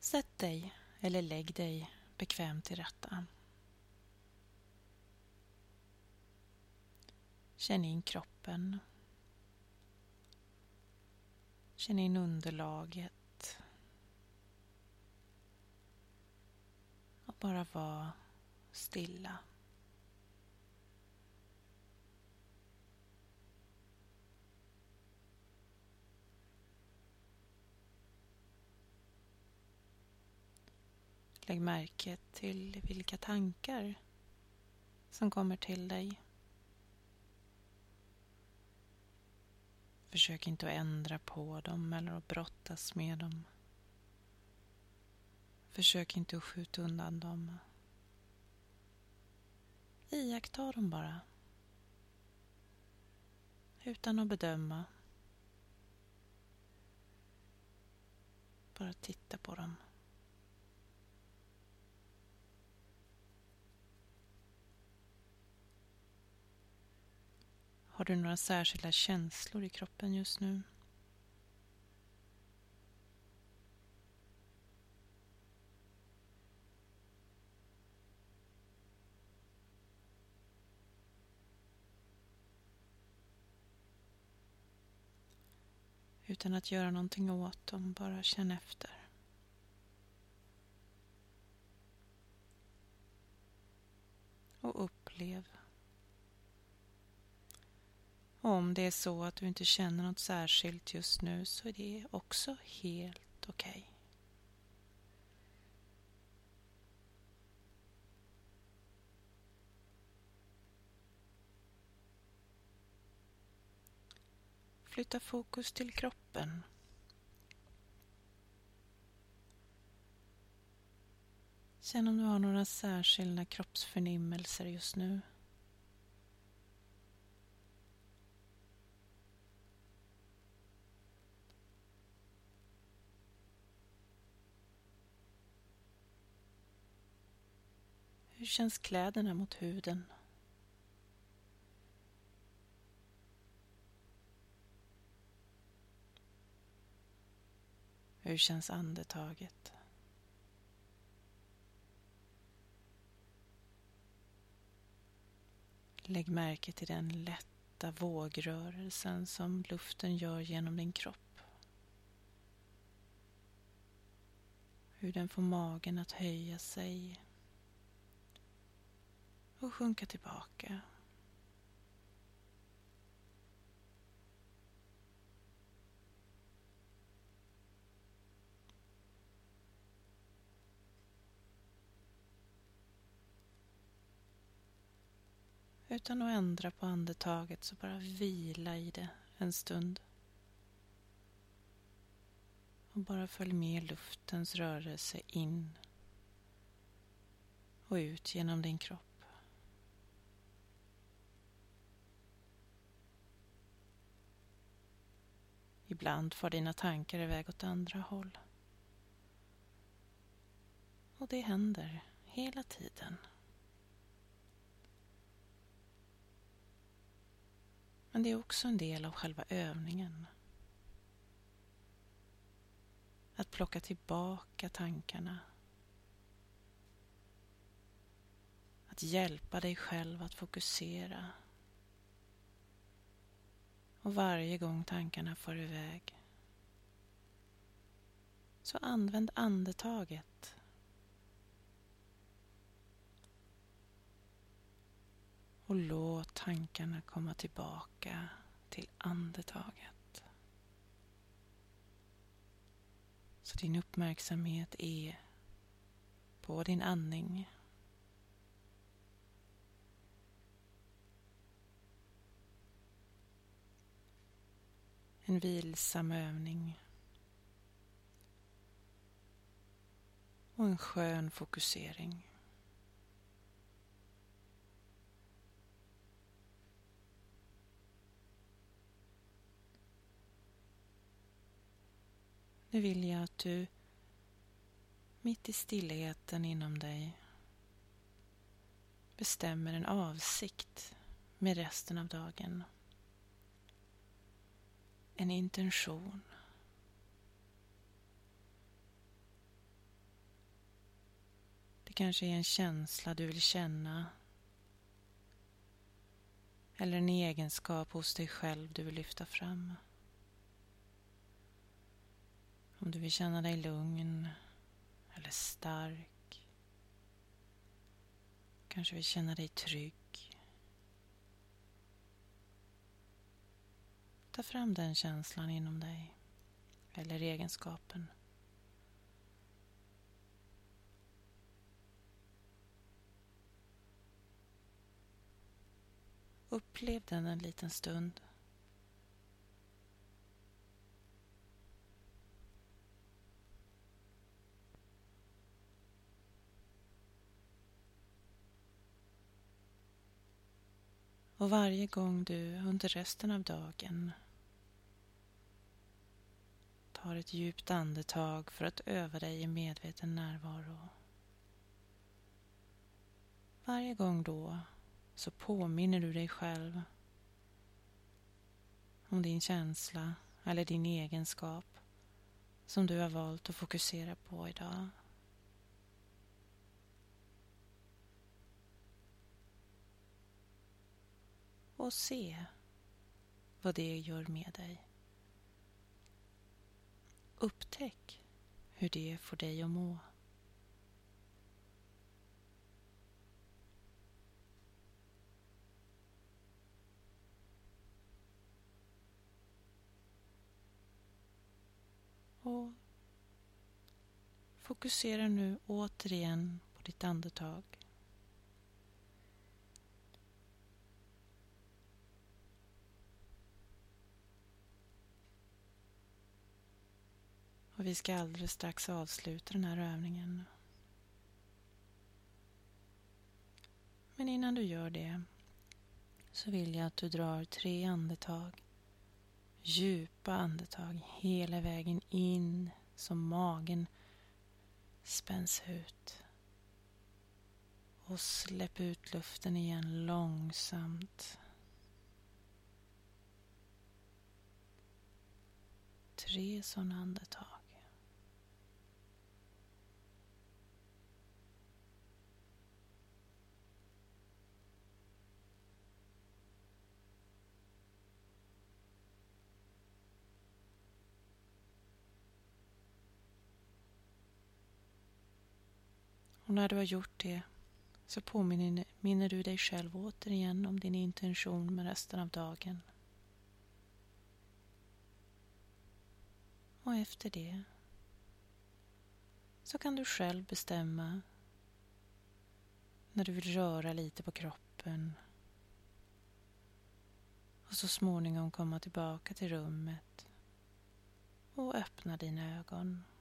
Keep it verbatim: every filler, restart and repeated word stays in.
Sätt dig eller lägg dig bekvämt till rätta. Känn in kroppen. Känn in underlaget. Och bara var stilla. Lägg märke till vilka tankar som kommer till dig. Försök inte att ändra på dem eller att brottas med dem. Försök inte att skjuta undan dem. Iaktta dem bara. Utan att bedöma. Bara titta på dem. Har du några särskilda känslor i kroppen just nu? Utan att göra någonting åt dem, bara känn efter. Och upplev. Och om det är så att du inte känner något särskilt just nu så är det också helt okej. Flytta fokus till kroppen. Känn om du har några särskilda kroppsförnimmelser just nu. Hur känns kläderna mot huden? Hur känns andetaget? Lägg märke till den lätta vågrörelsen som luften gör genom din kropp. Hur den får magen att höja sig och sjunka tillbaka. Utan att ändra på andetaget så bara vila i det en stund. Och bara följ med luftens rörelse in och ut genom din kropp. Ibland får dina tankar iväg åt andra håll. Och det händer hela tiden. Men det är också en del av själva övningen. Att plocka tillbaka tankarna. Att hjälpa dig själv att fokusera. Och varje gång tankarna får iväg så använd andetaget. Och låt tankarna komma tillbaka till andetaget. Så din uppmärksamhet är på din andning. En vilsam övning. Och en skön fokusering. Nu vill jag att du mitt i stillheten inom dig bestämmer en avsikt med resten av dagen. En intention. Det kanske är en känsla du vill känna. Eller en egenskap hos dig själv du vill lyfta fram. Om du vill känna dig lugn eller stark. Kanske vill känna dig trygg. Ta fram den känslan inom dig. Eller egenskapen. Upplev den en liten stund. Och varje gång du under resten av dagen tar ett djupt andetag för att öva dig i medveten närvaro. Varje gång då så påminner du dig själv om din känsla eller din egenskap som du har valt att fokusera på idag. Och se vad det gör med dig. Upptäck hur det får dig att må. Och fokusera nu återigen på ditt andetag. Och vi ska alldeles strax avsluta den här övningen. Men innan du gör det så vill jag att du drar tre andetag. Djupa andetag hela vägen in som magen spänns ut. Och släpp ut luften igen långsamt. Tre sådana andetag. Och när du har gjort det så påminner minner du dig själv återigen om din intention med resten av dagen. Och efter det så kan du själv bestämma när du vill röra lite på kroppen och så småningom komma tillbaka till rummet och öppna dina ögon.